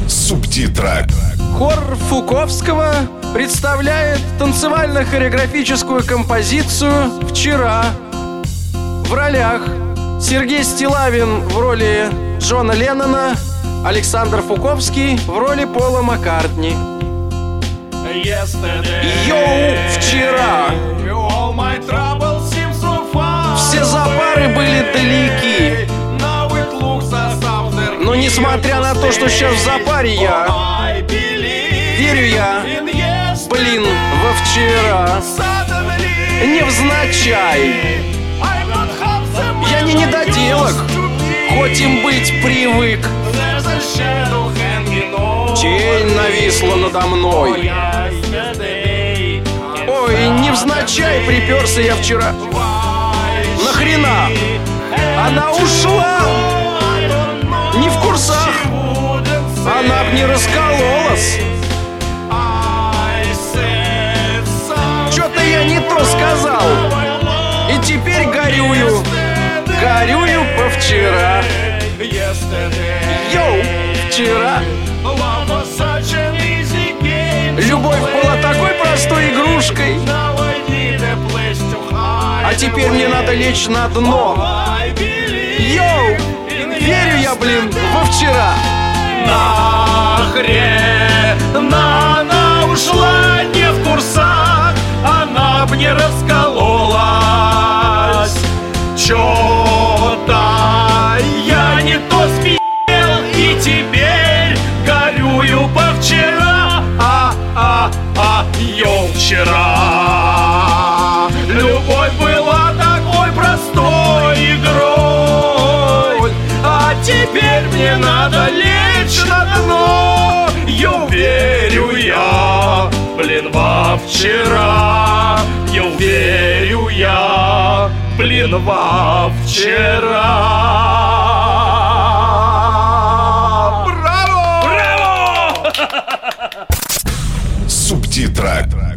Субтитры. Хор Фуковского представляет танцевально-хореографическую композицию «Вчера». В ролях Сергей Стиллавин в роли Джона Леннона, Александр Фуковский в роли Пола Маккартни. Йоу, вчера! Все запары были далеки. Но несмотря на то, что сейчас в запаре я, верю я, блин, во вчера. Невзначай. Я не недоделок, хоть им быть привык. Тень нависла надо мной. Ой, невзначай приперся я вчера. Нахрена? Она ушла. Не в курсах. Она б не раскололась. Чё-то я не то сказал. И теперь горюю по вчера. Йоу, вчера. Любовь была такой простой игрушкой. А теперь мне надо лечь на дно. Йоу, верю я, блин, во вчера. Нахрен она ушла, не в курсах. Она б не раскололась. Чё-то я не то спи***л, и теперь горюю по вчера. Йоу, вчера любовь была такой простой игрой, а теперь мне надо лечь на дно. Йоу, верю я, блин, во вчера. Йоу, верю я, блин, во вчера. Субтитры.